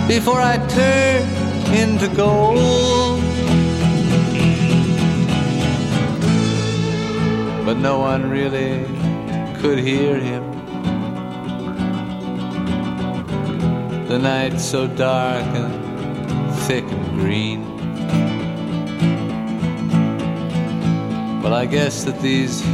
before I turn into gold. But no one really could hear him. The night's so dark and thick and green. Well, I guess that these